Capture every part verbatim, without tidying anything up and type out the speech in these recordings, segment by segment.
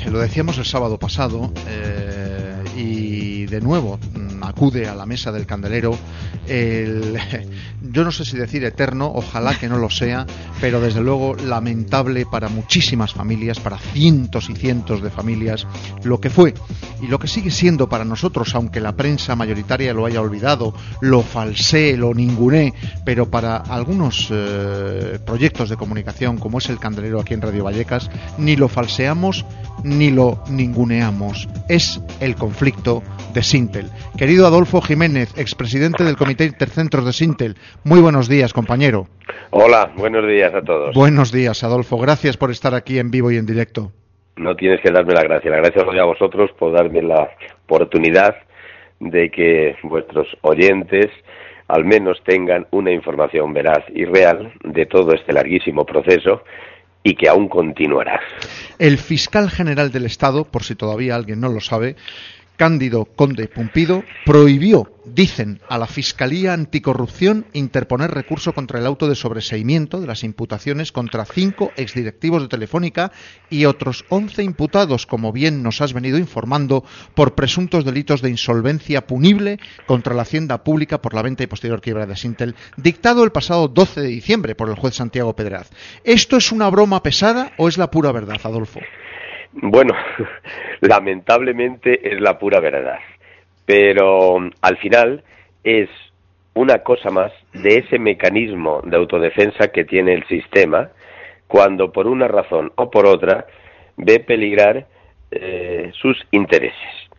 lo decíamos el sábado pasado, eh, y de nuevo mmm, acude a la mesa del Candelero el, yo no sé si decir eterno, ojalá que no lo sea, pero desde luego lamentable para muchísimas familias, para cientos y cientos de familias, lo que fue y lo que sigue siendo para nosotros, aunque la prensa mayoritaria lo haya olvidado, lo falsee, lo ningunee, pero para algunos eh, proyectos de comunicación como es el Candelero aquí en Radio Vallecas, ni lo falseamos ni lo ninguneamos. Es el conflicto de Sintel. Querido Adolfo Jiménez, expresidente del Comité Intercentros de Sintel, muy buenos días, compañero. Hola, buenos días a todos. Buenos días, Adolfo. Gracias por estar aquí en vivo y en directo. No tienes que darme la gracia. La gracia os doy a vosotros por darme la oportunidad de que vuestros oyentes al menos tengan una información veraz y real de todo este larguísimo proceso y que aún continuará. El fiscal general del Estado, por si todavía alguien no lo sabe, Cándido Conde Pumpido, prohibió, dicen, a la Fiscalía Anticorrupción interponer recurso contra el auto de sobreseimiento de las imputaciones contra cinco exdirectivos de Telefónica y otros once imputados, como bien nos has venido informando, por presuntos delitos de insolvencia punible contra la hacienda pública por la venta y posterior quiebra de Sintel, dictado el pasado doce de diciembre por el juez Santiago Pedraz. ¿Esto es una broma pesada o es la pura verdad, Adolfo? Bueno, lamentablemente es la pura verdad, pero al final es una cosa más de ese mecanismo de autodefensa que tiene el sistema cuando por una razón o por otra ve peligrar eh, sus intereses.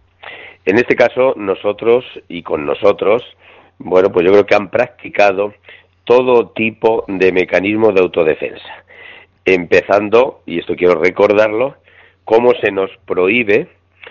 En este caso, nosotros y con nosotros, bueno, pues yo creo que han practicado todo tipo de mecanismo de autodefensa, empezando, y esto quiero recordarlo, cómo se nos prohíbe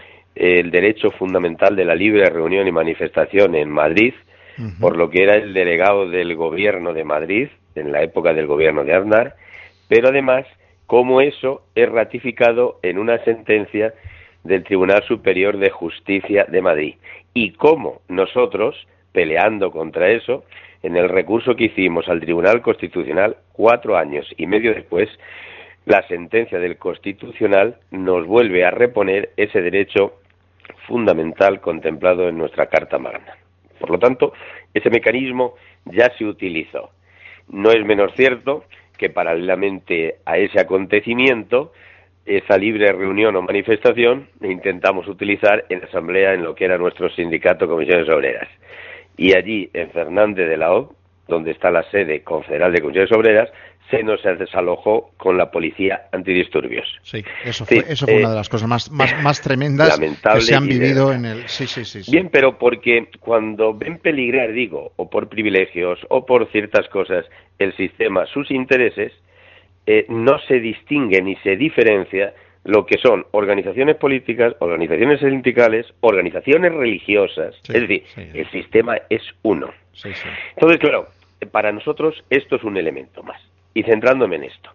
el derecho fundamental de la libre reunión y manifestación en Madrid, uh-huh. por lo que era el delegado del gobierno de Madrid, en la época del gobierno de Aznar, pero además cómo eso es ratificado en una sentencia del Tribunal Superior de Justicia de Madrid, y cómo nosotros, peleando contra eso, en el recurso que hicimos al Tribunal Constitucional, cuatro años y medio después, la sentencia del Constitucional nos vuelve a reponer ese derecho fundamental contemplado en nuestra Carta Magna. Por lo tanto, ese mecanismo ya se utilizó. No es menos cierto que paralelamente a ese acontecimiento, esa libre reunión o manifestación intentamos utilizar en asamblea en lo que era nuestro sindicato Comisiones Obreras. Y allí, en Fernández de la Hoz, donde está la sede confederal de Comisiones Obreras, se nos desalojó con la policía antidisturbios. Sí, eso fue, sí, eso fue eh, una de las cosas más, más, más tremendas que se han vivido de... en el... Sí, sí, sí, sí. Bien, pero porque cuando ven peligrar, digo, o por privilegios, o por ciertas cosas, el sistema, sus intereses, eh, no se distingue ni se diferencia lo que son organizaciones políticas, organizaciones sindicales, organizaciones religiosas. Sí, es decir, sí, el sistema es uno. Sí, sí. Entonces, claro, para nosotros esto es un elemento más. Y centrándome en esto,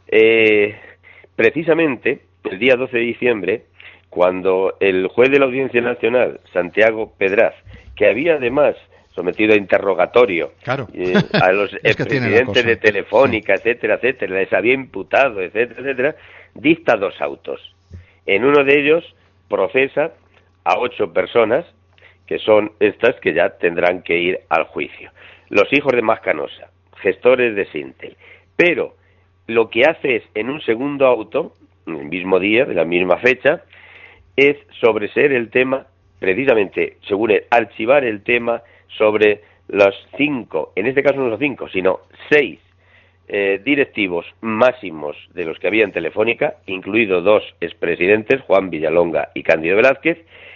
eh, precisamente el día doce de diciembre, cuando el juez de la Audiencia Nacional, Santiago Pedraz, que había además sometido a interrogatorio claro. eh, a los es expresidentes de Telefónica, sí. etcétera, etcétera, les había imputado, etcétera, etcétera, dicta dos autos. En uno de ellos procesa a ocho personas, que son estas que ya tendrán que ir al juicio. Los hijos de Mascanosa, gestores de Sintel. Pero lo que hace es, en un segundo auto, en el mismo día, de la misma fecha, es sobreseer el tema, precisamente, según él, archivar el tema sobre los cinco, en este caso no los cinco, sino seis eh, directivos máximos de los que había en Telefónica, incluidos dos expresidentes, Juan Villalonga y Cándido Velázquez,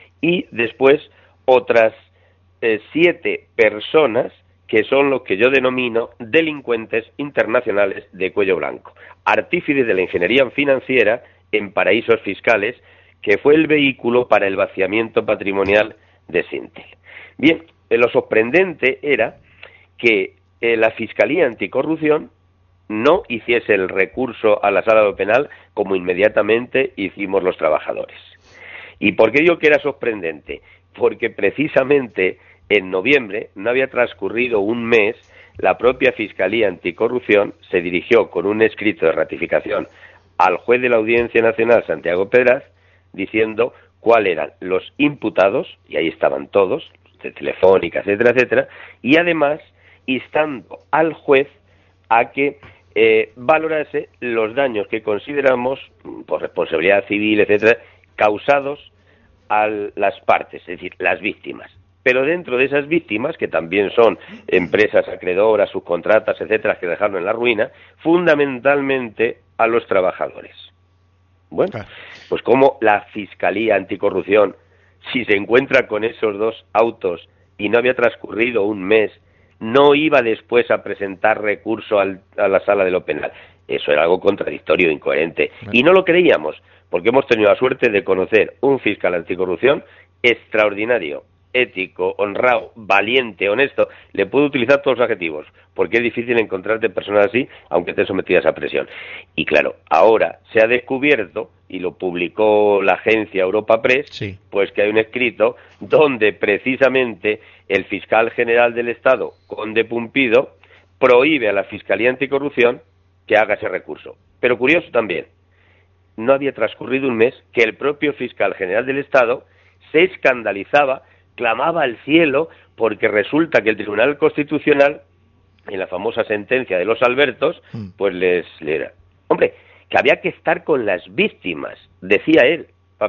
y después otras eh, siete personas que son los que yo denomino delincuentes internacionales de cuello blanco, artífices de la ingeniería financiera en paraísos fiscales, que fue el vehículo para el vaciamiento patrimonial de Sintel. Bien, lo sorprendente era que eh, la Fiscalía Anticorrupción no hiciese el recurso a la Sala de lo Penal como inmediatamente hicimos los trabajadores. ¿Y por qué digo que era sorprendente? Porque precisamente en noviembre, no había transcurrido un mes, la propia Fiscalía Anticorrupción se dirigió con un escrito de ratificación al juez de la Audiencia Nacional, Santiago Pedraz, diciendo cuáles eran los imputados, y ahí estaban todos, de Telefónica, etcétera, etcétera, y además instando al juez a que eh, valorase los daños que consideramos, por responsabilidad civil, etcétera, causados a las partes, es decir, las víctimas. Pero dentro de esas víctimas, que también son empresas acreedoras, subcontratas, etcétera, que dejaron en la ruina, fundamentalmente a los trabajadores. Bueno, pues como la Fiscalía Anticorrupción, si se encuentra con esos dos autos y no había transcurrido un mes, no iba después a presentar recurso al, a la Sala de lo Penal. Eso era algo contradictorio, incoherente. Y no lo creíamos, porque hemos tenido la suerte de conocer un fiscal anticorrupción extraordinario, ético, honrado, valiente, honesto. Le puedo utilizar todos los adjetivos, porque es difícil encontrarte personas así, aunque estén sometidas a presión. Y claro, ahora se ha descubierto, y lo publicó la agencia Europa Press, sí, pues que hay un escrito donde precisamente el fiscal general del Estado, Conde Pumpido, prohíbe a la Fiscalía Anticorrupción que haga ese recurso. Pero curioso también, no había transcurrido un mes que el propio fiscal general del Estado se escandalizaba, clamaba al cielo, porque resulta que el Tribunal Constitucional, en la famosa sentencia de los Albertos, pues les le hombre, que había que estar con las víctimas, decía él.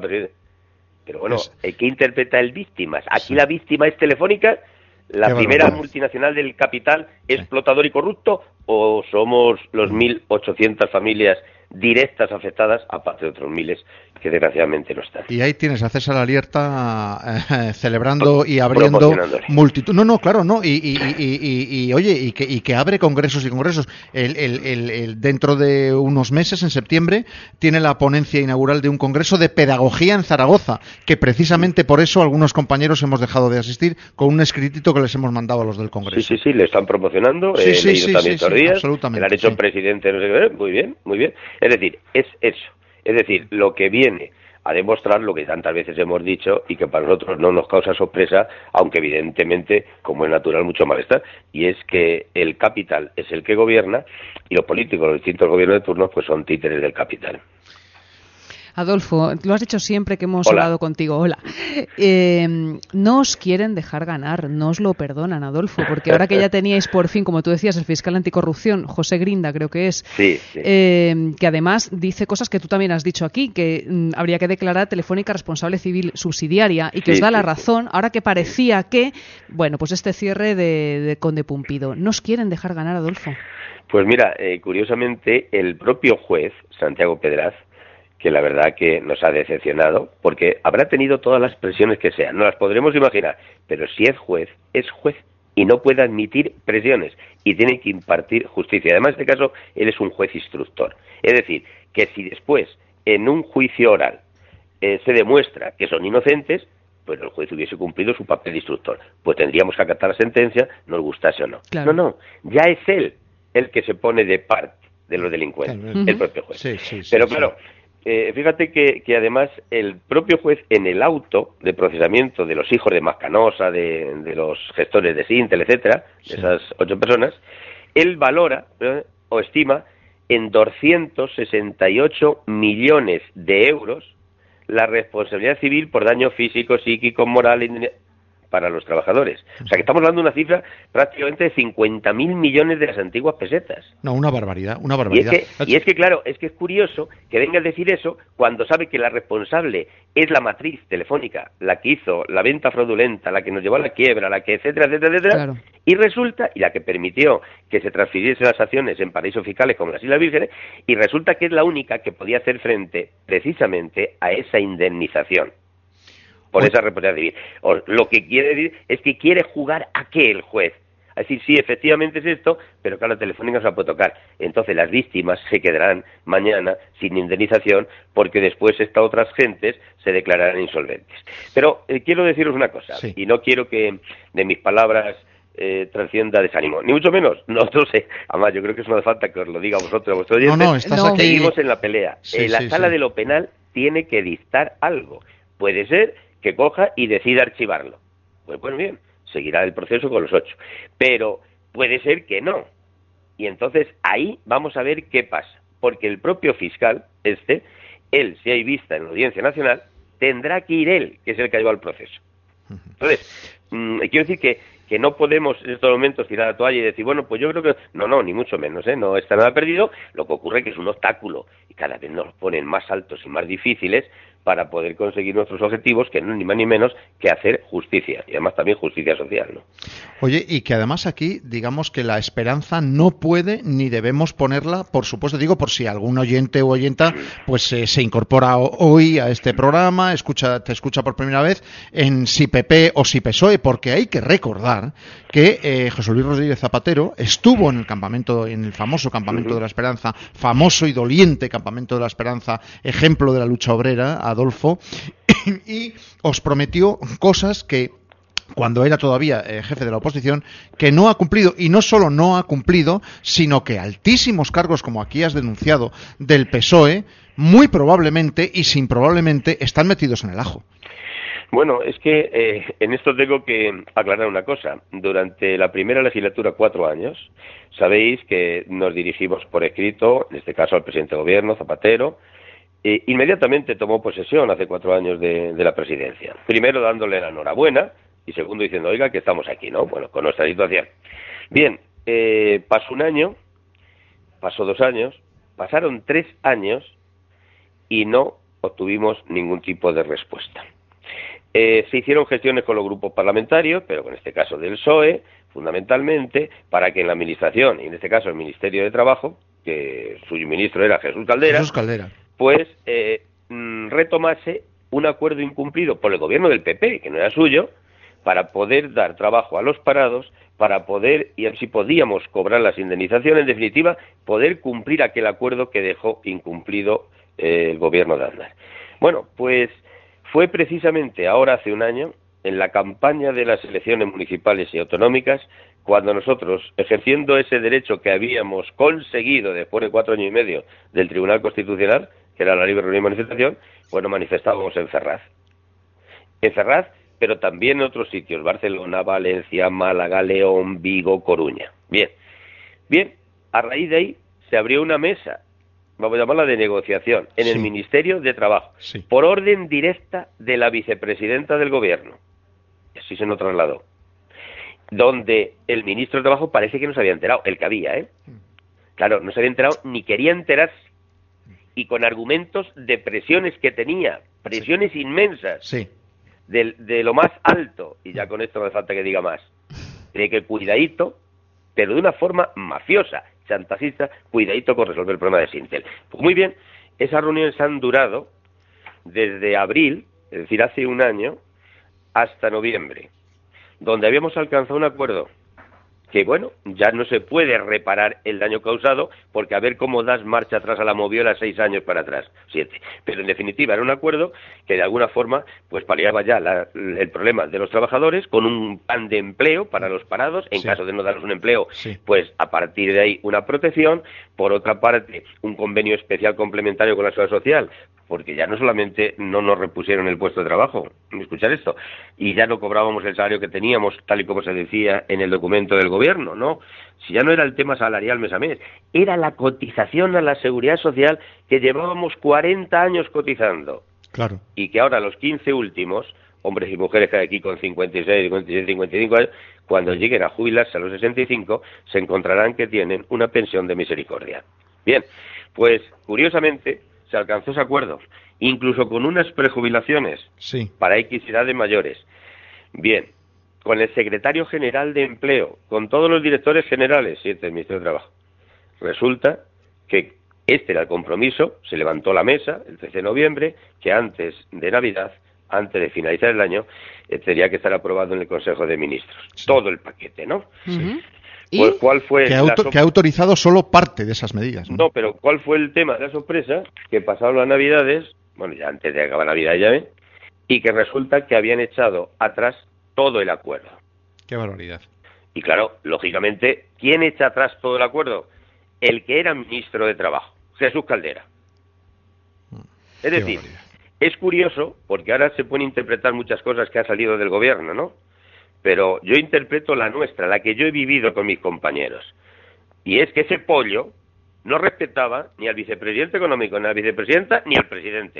Pero bueno, ¿qué interpreta el víctimas? Aquí sí, la víctima es Telefónica, la primera multinacional del capital, sí, explotador y corrupto, o somos los mil ochocientas familias directas afectadas, aparte de otros miles que desgraciadamente no están. Y ahí tienes a César Alierta eh, celebrando y abriendo multitud. No, no, claro, no. Y, y, y, y, y oye, y que, y que abre congresos y congresos. El, el, el, el, dentro de unos meses, en septiembre, tiene la ponencia inaugural de un congreso de pedagogía en Zaragoza, que precisamente por eso algunos compañeros hemos dejado de asistir, con un escritito que les hemos mandado a los del congreso. Sí, sí, sí, le están promocionando. Sí, he sí, leído sí, también sí, estos sí, días. absolutamente. Le han hecho sí. presidente, no sé qué. Muy bien, muy bien. Es decir, es eso. Es decir, lo que viene a demostrar lo que tantas veces hemos dicho y que para nosotros no nos causa sorpresa, aunque evidentemente, como es natural, mucho malestar, y es que el capital es el que gobierna y los políticos, los distintos gobiernos de turno, pues son títeres del capital. Adolfo, lo has dicho siempre que hemos Hola. hablado contigo. Hola. Eh, no os quieren dejar ganar, no os lo perdonan, Adolfo, porque ahora que ya teníais por fin, como tú decías, el fiscal anticorrupción, José Grinda, creo que es, sí, sí. Eh, que además dice cosas que tú también has dicho aquí, que mm, habría que declarar a Telefónica responsable civil subsidiaria y que sí, os da sí, la razón, ahora que parecía que, bueno, pues este cierre de, de Conde Pumpido. ¿No os quieren dejar ganar, Adolfo? Pues mira, eh, curiosamente, el propio juez, Santiago Pedraz, que la verdad que nos ha decepcionado, porque habrá tenido todas las presiones que sean, no las podremos imaginar, pero si es juez, es juez y no puede admitir presiones y tiene que impartir justicia. Además, en este caso, él es un juez instructor. Es decir, que si después, en un juicio oral, eh, se demuestra que son inocentes, pues el juez hubiese cumplido su papel de instructor. Pues tendríamos que acatar la sentencia, nos gustase o no. Claro. No, no, ya es él el que se pone de parte de los delincuentes, Claro. el propio juez. Sí, sí, sí, pero sí. claro, Eh, fíjate que, que además el propio juez, en el auto de procesamiento de los hijos de Mascanosa, de, de los gestores de Sintel, etcétera, sí, de esas ocho personas, él valora eh, o estima en doscientos sesenta y ocho millones de euros la responsabilidad civil por daño físico, psíquico, moral y para los trabajadores. O sea que estamos hablando de una cifra prácticamente de cincuenta mil millones de las antiguas pesetas. No, una barbaridad, una Y barbaridad. es, que, y es que, claro, es que es curioso que venga a decir eso cuando sabe que la responsable es la matriz Telefónica, la que hizo la venta fraudulenta, la que nos llevó a la quiebra, la que etcétera, etcétera, etcétera, Claro. y resulta, y la que permitió que se transfiriesen las acciones en paraísos fiscales como las Islas Vírgenes, y resulta que es la única que podía hacer frente precisamente a esa indemnización por esa responsabilidad civil. O, lo que quiere decir es que quiere jugar a qué el juez. Es decir, sí, efectivamente es esto, pero claro, Telefónica se la puede tocar. Entonces las víctimas se quedarán mañana sin indemnización porque después estas otras gentes se declararán insolventes. Pero eh, quiero deciros una cosa, sí, y no quiero que de mis palabras eh, trascienda desánimo, ni mucho menos. Nosotros, eh, además, yo creo que es una falta que os lo diga a vosotros, a vuestros oyentes. No, no, estás No. aquí. Seguimos en la pelea. Sí, en la sí, sala sí. de lo penal tiene que dictar algo. Puede ser que coja y decida archivarlo. Pues bueno, bien, seguirá el proceso con los ocho. Pero puede ser que no. Y entonces ahí vamos a ver qué pasa. Porque el propio fiscal, este, él, si hay vista en la Audiencia Nacional, tendrá que ir él, que es el que ha llevado el proceso. Entonces, mmm, quiero decir que, que no podemos en estos momentos tirar la toalla y decir, bueno, pues yo creo que... No, no, ni mucho menos, ¿eh? No está nada perdido. Lo que ocurre es que es un obstáculo y cada vez nos ponen más altos y más difíciles para poder conseguir nuestros objetivos, que no es ni más ni menos que hacer justicia, y además también justicia social, ¿no? Oye, y que además aquí, digamos que la esperanza no puede ni debemos ponerla, por supuesto, digo, por si algún oyente o oyenta pues eh, se incorpora hoy a este programa, escucha, te escucha por primera vez, en si P P o si P S O E, porque hay que recordar que eh, José Luis Rodríguez Zapatero estuvo en el campamento, en el famoso campamento uh-huh. de la Esperanza, famoso y doliente campamento de la Esperanza, ejemplo de la lucha obrera, Adolfo, y os prometió cosas que cuando era todavía eh, jefe de la oposición, que no ha cumplido, y no solo no ha cumplido, sino que altísimos cargos, como aquí has denunciado, del P S O E, muy probablemente y sin probablemente están metidos en el ajo. Bueno, es que eh, en esto tengo que aclarar una cosa. Durante la primera legislatura, cuatro años, sabéis que nos dirigimos por escrito, en este caso al presidente de gobierno, Zapatero. Eh, inmediatamente tomó posesión hace cuatro años de, de la presidencia. Primero dándole la enhorabuena y segundo diciendo, oiga, que estamos aquí, ¿no? Bueno, con nuestra situación. Bien, eh, pasó un año, pasó dos años, pasaron tres años y no obtuvimos ningún tipo de respuesta. Eh, se hicieron gestiones con los grupos parlamentarios, pero con este caso del P S O E, fundamentalmente, para que en la administración, y en este caso el Ministerio de Trabajo, que su ministro era Jesús Caldera, Jesús Caldera. pues eh, retomase un acuerdo incumplido por el gobierno del P P, que no era suyo, para poder dar trabajo a los parados, para poder, y así podíamos cobrar las indemnizaciones, en definitiva, poder cumplir aquel acuerdo que dejó incumplido eh, el gobierno de Aznar. Bueno, pues fue precisamente ahora, hace un año, en la campaña de las elecciones municipales y autonómicas, cuando nosotros, ejerciendo ese derecho que habíamos conseguido después de cuatro años y medio del Tribunal Constitucional, que era la libre reunión y manifestación, pues nos manifestábamos en Ferraz. En Ferraz, pero también en otros sitios, Barcelona, Valencia, Málaga, León, Vigo, Coruña. Bien, bien, a raíz de ahí se abrió una mesa, vamos a llamarla de negociación, en sí. el Ministerio de Trabajo, sí. por orden directa de la vicepresidenta del Gobierno. Y así se nos trasladó. Donde el ministro de Trabajo parece que no se había enterado, el que había, ¿eh? Claro, no se había enterado ni quería enterarse. Y con argumentos de presiones que tenía, presiones sí. inmensas, sí. de, de lo más alto, y ya con esto no hace falta que diga más, de que cuidadito, pero de una forma mafiosa, chantajista, cuidadito con resolver el problema de Sintel. Pues muy bien, esas reuniones han durado desde abril, es decir, hace un año, hasta noviembre, donde habíamos alcanzado un acuerdo que, bueno, ya no se puede reparar el daño causado, porque a ver cómo das marcha atrás a la moviola seis años para atrás, siete. Pero en definitiva era un acuerdo que de alguna forma pues paliaba ya la, el problema de los trabajadores con un plan de empleo para los parados, en sí. caso de no darles un empleo, sí. pues a partir de ahí una protección, por otra parte un convenio especial complementario con la Seguridad Social, porque ya no solamente no nos repusieron el puesto de trabajo, escuchar esto, y ya no cobrábamos el salario que teníamos, tal y como se decía en el documento del gobierno, ¿no? Si ya no era el tema salarial mes a mes, era la cotización a la Seguridad Social que llevábamos cuarenta años cotizando. Claro. Y que ahora los quince últimos, hombres y mujeres que hay aquí con cincuenta y seis, cincuenta y siete, cincuenta y cinco años, cuando lleguen a jubilarse a los sesenta y cinco, se encontrarán que tienen una pensión de misericordia. Bien, pues curiosamente se alcanzó ese acuerdo, incluso con unas prejubilaciones sí. para X edad de mayores. Bien, con el secretario general de Empleo, con todos los directores generales, siete del Ministerio de Trabajo. Resulta que este era el compromiso, se levantó la mesa el trece de noviembre, que antes de Navidad, antes de finalizar el año, eh, tenía que estar aprobado en el Consejo de Ministros. Sí. Todo el paquete, ¿no? Sí. Pues, ¿cuál fue que, auto, so- que ha autorizado solo parte de esas medidas, ¿no? No, pero ¿cuál fue el tema de la sorpresa? Que pasaron las Navidades, bueno, ya antes de acabar Navidad ya ven, y que resulta que habían echado atrás todo el acuerdo. Qué barbaridad. Y claro, lógicamente, ¿quién echa atrás todo el acuerdo? El que era ministro de Trabajo, Jesús Caldera. Es decir, es curioso, porque ahora se pueden interpretar muchas cosas que han salido del gobierno, ¿no? Pero yo interpreto la nuestra, la que yo he vivido con mis compañeros. Y es que ese pollo no respetaba ni al vicepresidente económico, ni a la vicepresidenta, ni al presidente.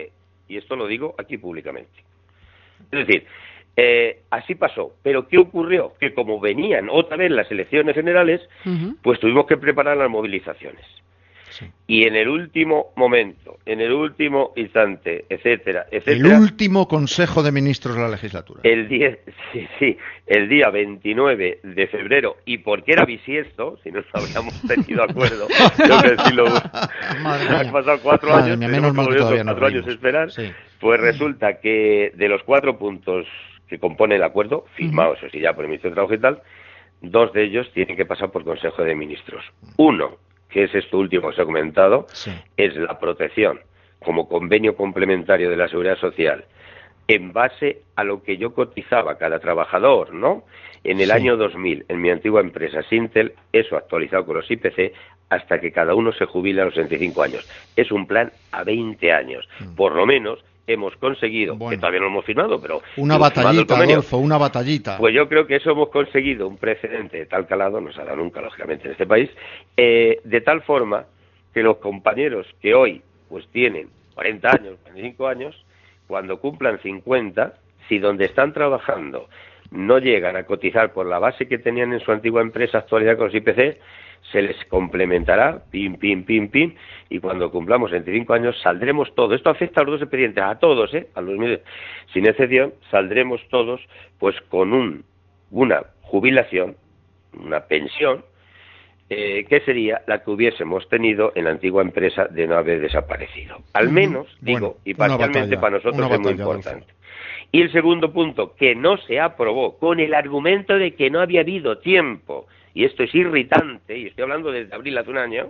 y esto lo digo aquí públicamente. Es decir, eh, así pasó. Pero ¿qué ocurrió? Que como venían otra vez las elecciones generales, uh-huh. pues tuvimos que preparar las movilizaciones. Sí. Y en el último momento, en el último instante, etcétera, etcétera... El último Consejo de Ministros de la legislatura. El día, sí, sí, el día veintinueve de febrero, y porque era bisiesto, si no nos habríamos tenido acuerdo, tengo que decirlo, han pasado cuatro Madre años, mía, menos mal que todavía no cuatro años esperar, sí. Pues resulta que de los cuatro puntos que compone el acuerdo, firmados, uh-huh. o sea, ya por el Ministerio de Trabajo y tal, dos de ellos tienen que pasar por Consejo de Ministros. Uno, que es esto último que os he comentado, sí. es la protección como convenio complementario de la Seguridad Social en base a lo que yo cotizaba cada trabajador, ¿no? En el sí. año dos mil, en mi antigua empresa Sintel, eso actualizado con los I P C, hasta que cada uno se jubile a los sesenta y cinco años. Es un plan a veinte años. Mm. Por lo menos hemos conseguido, bueno, que todavía no lo hemos firmado, pero... Una batallita, Adolfo, una batallita. Pues yo creo que eso hemos conseguido, un precedente de tal calado, no se ha dado nunca, lógicamente, en este país, eh, de tal forma que los compañeros que hoy pues tienen cuarenta años, cuarenta y cinco años, cuando cumplan cincuenta, si donde están trabajando no llegan a cotizar por la base que tenían en su antigua empresa actualidad con los I P C, se les complementará, pim, pim, pim, pim, y cuando cumplamos veinticinco años saldremos todos. Esto afecta a los dos expedientes, a todos, ¿eh? A los mismos, sin excepción, saldremos todos pues con un, una jubilación, una pensión, eh, que sería la que hubiésemos tenido en la antigua empresa de no haber desaparecido. Al menos, uh-huh. digo, bueno, y parcialmente para nosotros es muy importante. Adolfo. Y el segundo punto, que no se aprobó, con el argumento de que no había habido tiempo, y esto es irritante, y estoy hablando desde abril hace un año,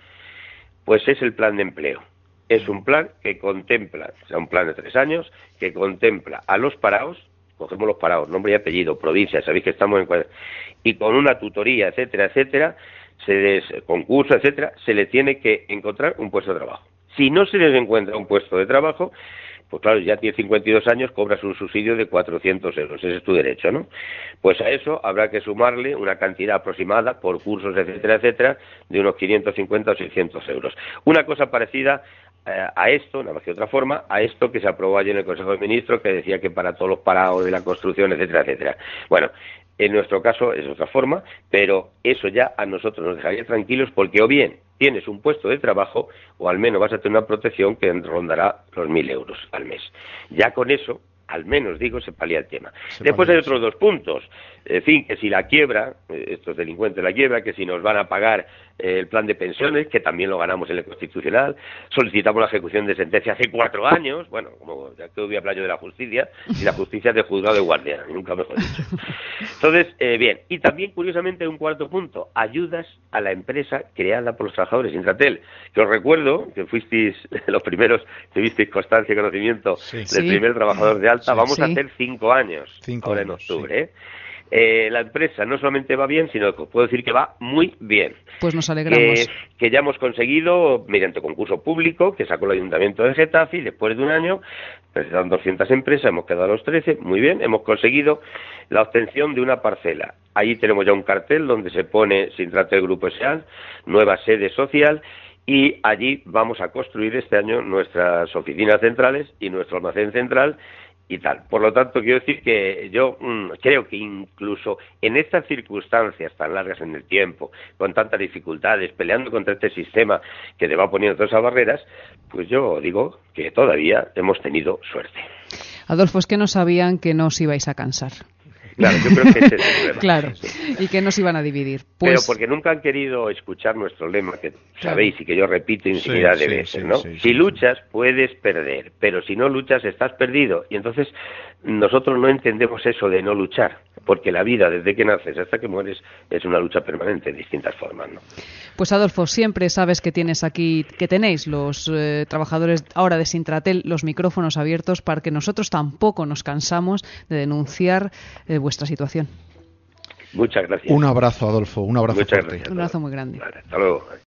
pues es el plan de empleo. Es un plan que contempla, o sea, un plan de tres años, que contempla a los parados, cogemos los parados, nombre y apellido, provincia, sabéis que estamos en... y con una tutoría, etcétera, etcétera, se les, concurso, etcétera, se le tiene que encontrar un puesto de trabajo. Si no se les encuentra un puesto de trabajo, pues claro, ya tienes cincuenta y dos años, cobras un subsidio de cuatrocientos euros, ese es tu derecho, ¿no? Pues a eso habrá que sumarle una cantidad aproximada por cursos, etcétera, etcétera, de unos quinientos cincuenta o seiscientos euros. Una cosa parecida eh, a esto, nada más que otra forma, a esto que se aprobó ayer en el Consejo de Ministros, que decía que para todos los parados de la construcción, etcétera, etcétera. Bueno, en nuestro caso es otra forma, pero eso ya a nosotros nos dejaría tranquilos porque o bien tienes un puesto de trabajo o al menos vas a tener una protección que rondará los mil euros al mes. Ya con eso, al menos digo, se palía el tema. Se Después hay otros dos puntos. En fin, que si la quiebra, estos delincuentes la quiebra, que si nos van a pagar eh, el plan de pensiones, que también lo ganamos en el Constitucional, solicitamos la ejecución de sentencia hace cuatro años, bueno, como ya que hubiera playo de la justicia, y la justicia es de juzgado de guardia, nunca mejor dicho. Entonces, eh, bien, y también curiosamente un cuarto punto, ayudas a la empresa creada por los trabajadores, Intratel, que os recuerdo que fuisteis los primeros, tuvisteis constancia y conocimiento sí, del sí. primer trabajador de alta, sí, vamos sí. a hacer cinco años, cinco ahora años, en octubre, sí. ¿eh? Eh, la empresa no solamente va bien, sino que puedo decir que va muy bien. Pues nos alegramos. Eh, que ya hemos conseguido, mediante concurso público, que sacó el Ayuntamiento de Getafe, y después de un año, presentaron doscientas empresas, hemos quedado a los trece, muy bien, hemos conseguido la obtención de una parcela. Ahí tenemos ya un cartel donde se pone Sintratel Grupo S A, nueva sede social, y allí vamos a construir este año nuestras oficinas centrales y nuestro almacén central, y tal. Por lo tanto, quiero decir que yo mmm, creo que incluso en estas circunstancias tan largas en el tiempo, con tantas dificultades, peleando contra este sistema que te va poniendo todas esas barreras, pues yo digo que todavía hemos tenido suerte. Adolfo, es que no sabían que no os ibais a cansar. Claro, yo creo que ese es el problema. Claro, y que nos iban a dividir. Pues... Pero porque nunca han querido escuchar nuestro lema, que sabéis y que yo repito infinidad sí, de sí, veces, sí, ¿no? Sí, sí, si luchas, puedes perder, pero si no luchas, estás perdido. Y entonces nosotros no entendemos eso de no luchar, porque la vida, desde que naces hasta que mueres, es una lucha permanente en distintas formas, ¿no? Pues Adolfo, siempre sabes que tienes aquí, que tenéis los eh, trabajadores ahora de Sintratel los micrófonos abiertos para que nosotros tampoco nos cansamos de denunciar eh, vuestra situación. Muchas gracias. Un abrazo, Adolfo, un abrazo Muchas fuerte. Gracias, un abrazo muy grande. Vale, hasta luego.